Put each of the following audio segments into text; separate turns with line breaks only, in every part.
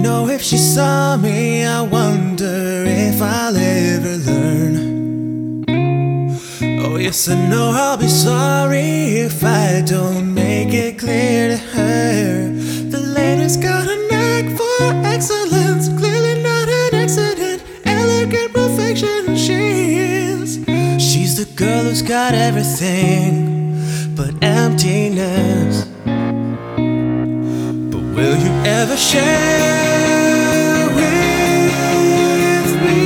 know if she saw me, I wonder if I'll ever learn. Oh yes, I know I'll be sorry if I don't make it clear to her. The lady's got a knack for excellence, clearly not an accident, elegant perfection she is. She's the girl who's got everything but emptiness. But will you ever share with me?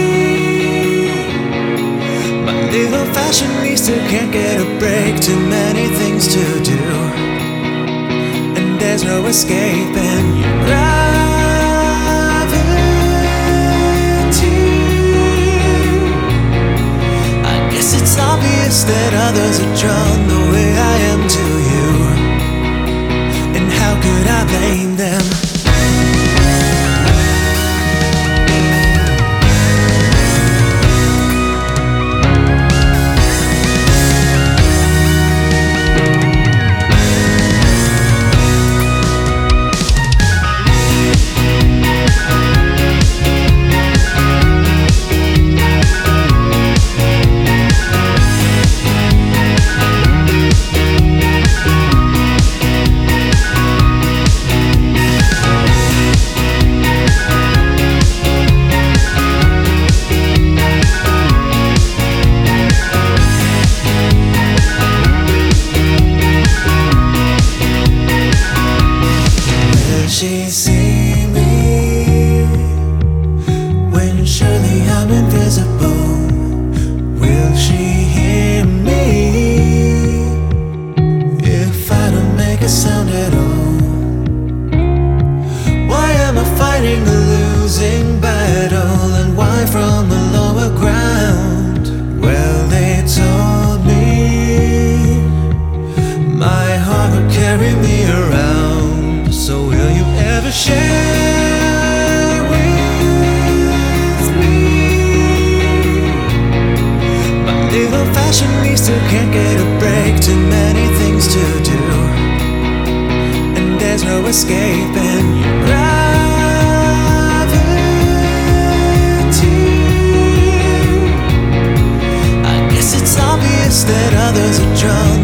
My little fashionista can't get a break, too many things to do, and there's no escaping your gravity. I guess it's obvious that others are drawn the way I am to you, and how could I blame them? She see me when surely I'm invisible? Will she hear me if I don't make a sound at all? Why am I fighting a losing battle, and why from the lower ground? Well, they told me my heart would carry me around. So will you ever share with me? My little fashionista can't get a break, too many things to do, and there's no escaping your gravity. I guess it's obvious that others are drawn